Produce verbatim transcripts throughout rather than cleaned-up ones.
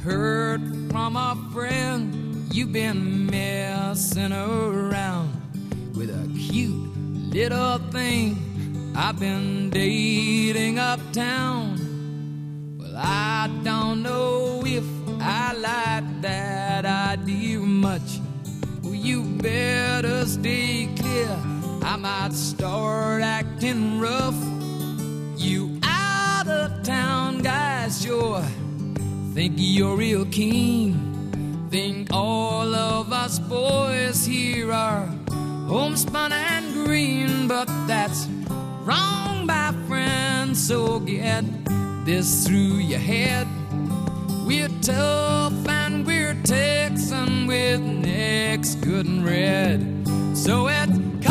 heard from a friend you've been messing around with a cute little thing I've been dating uptown. Well, I don't know if I like that idea much. Well, you better stay clear, I might start acting rough. You out of town guys sure think you're real keen. Think all of us boys here are homespun and green, but that's wrong, my friend. So get this through your head. We're tough and we're Texan with necks good and red. So it's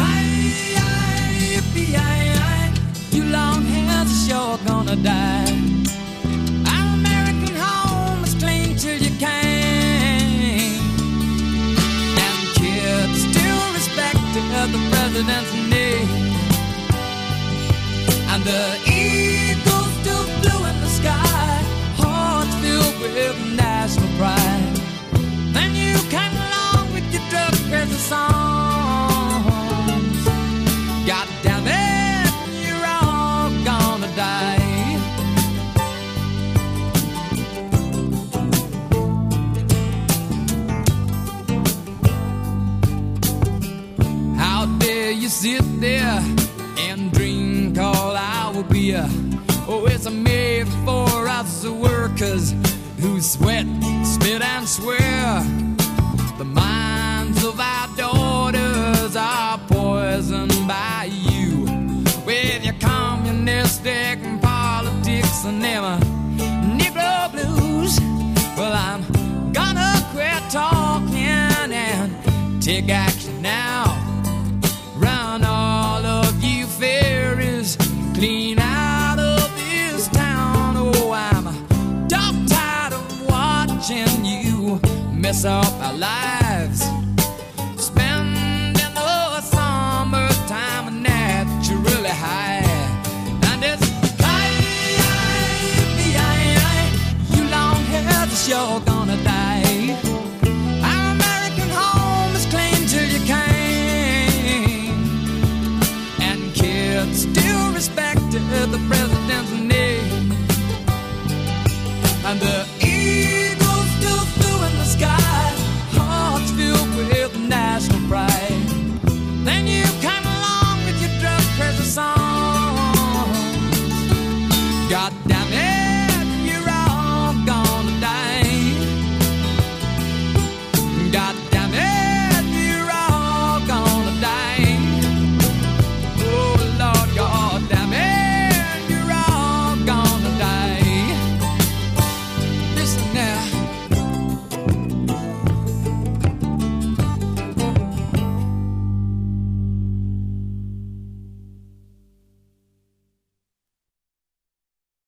K-I-P-I-I, you long hairs are sure gonna die. Our American home is clean till you can't. And kids still respect the president's name. And the eagles still blue in the sky, hearts filled with national pride. Then you come along with your drug crazy songs. God damn it, you're all gonna die. How dare you sit there and drink all our beer? Oh, it's made for us workers who sweat, spit and swear. The minds of our daughters are poisoned by you with your communistic politics and them Negro blues. Well, I'm gonna quit talking and take action now. Run all of you fairies clean out of this town. Oh, I'm dog tired of watching you mess up our lives, spending the summertime naturally high. And it's K-I-P-I-I, you long hairs are sure gonna die. Our American home is clean till you can't. Still respected the president.